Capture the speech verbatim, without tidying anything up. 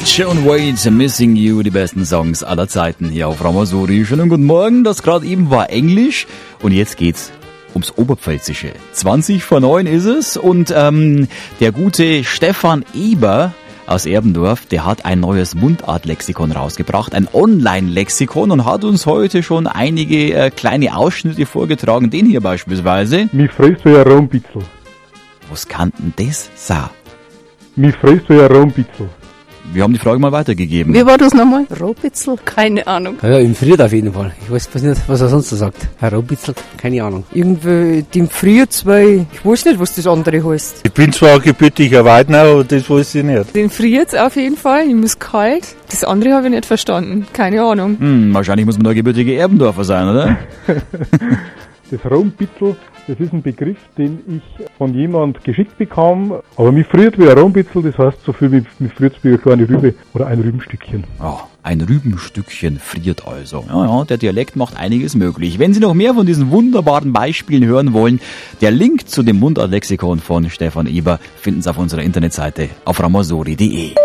John Waite, Missing You, die besten Songs aller Zeiten hier auf Ramasuri. Schönen guten Morgen, das gerade eben war Englisch und jetzt geht's ums Oberpfälzische. zwanzig vor neun ist es und ähm, der gute Stefan Eber aus Erbendorf, der hat ein neues Mundartlexikon rausgebracht, ein Online-Lexikon und hat uns heute schon einige äh, kleine Ausschnitte vorgetragen, den hier beispielsweise. Mich freust du ja ein bisschen. Was kann denn das sein? Mich freust du ja ein bisschen. Wir haben die Frage mal weitergegeben. Wie war das nochmal? Robitzel? Keine Ahnung. Ja, im Friert auf jeden Fall. Ich weiß nicht, was er sonst so sagt. Herr Robitzel, keine Ahnung. Irgendwie dem Friert, weil ich weiß nicht, was das andere heißt. Ich bin zwar gebürtiger Weidner, aber das weiß ich nicht. Den Friert auf jeden Fall, ihm ist kalt. Das andere habe ich nicht verstanden. Keine Ahnung. Hm, wahrscheinlich muss man da gebürtige Erbendorfer sein, oder? Das Rombitzel, das ist ein Begriff, den ich von jemand geschickt bekam. Aber mich friert wie ein Rombitzel, das heißt so viel wie mich friert wie eine kleine Rübe oder ein Rübenstückchen. Oh, ein Rübenstückchen friert also. Ja, ja, der Dialekt macht einiges möglich. Wenn Sie noch mehr von diesen wunderbaren Beispielen hören wollen, der Link zu dem Mundartlexikon von Stefan Eber finden Sie auf unserer Internetseite auf ramasori punkt de.